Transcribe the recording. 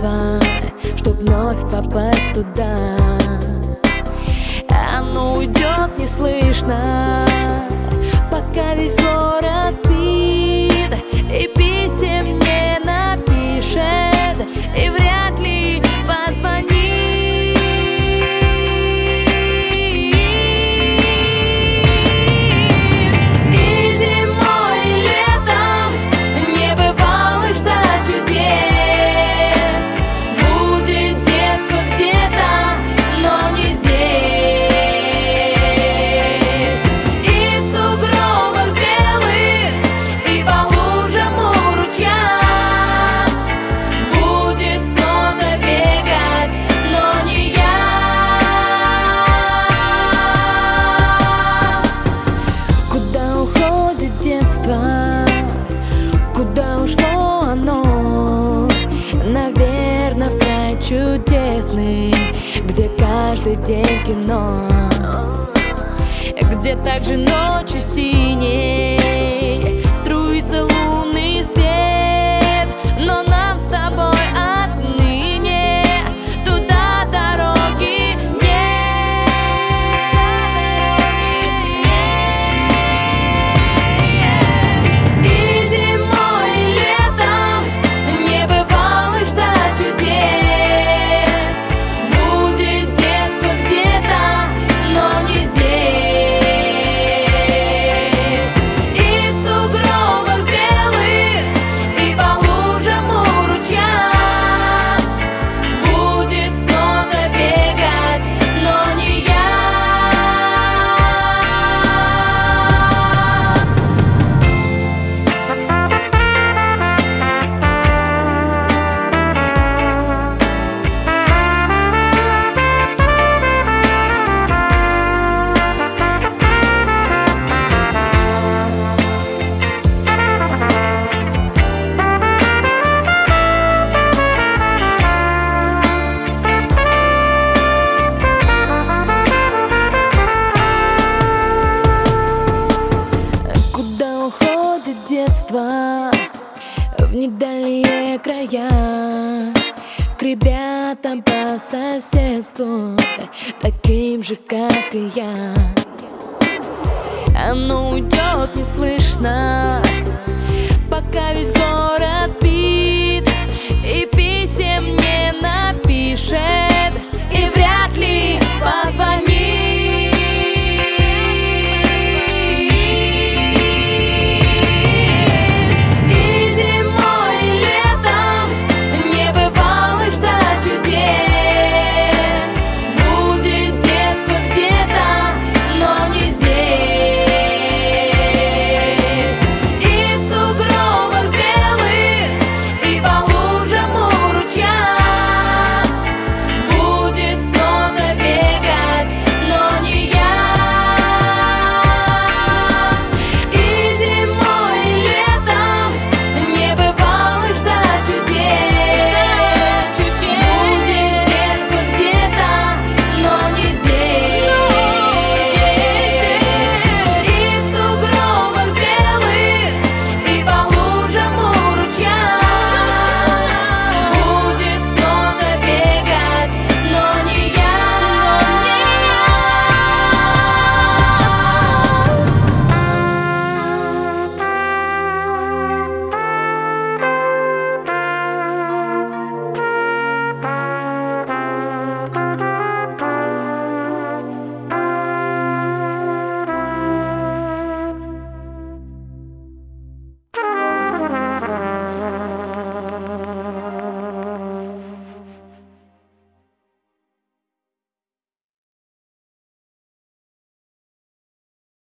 детства, чтоб вновь попасть туда. Оно уйдет неслышно, пока весь город спит, и писем не напишет, и вряд ли позвонит. И зимой, и летом небывалых ждать чудес. Будет детство где-то, но не здесь. И в сугробах белых, и по лужам у ручья будет кто-то бегать, но не я. Куда уходит детство? Куда ушло оно? Наверно, в край чудесный, где каждый день кино, где также ночью синей струится лунный свет. Но нам с тобой отныне туда дороги нет. И зимой, и летом небывалых ждать чудес. Будет детство где-то, но не здесь. И в сугробах белых, и по лужам у ручья будет кто-то бегать, но не я. Куда уходит детство в недальние края, к ребятам по соседству, таким же, как и я. Оно уйдет неслышно, пока весь город спит, и писем не напишет, и вряд ли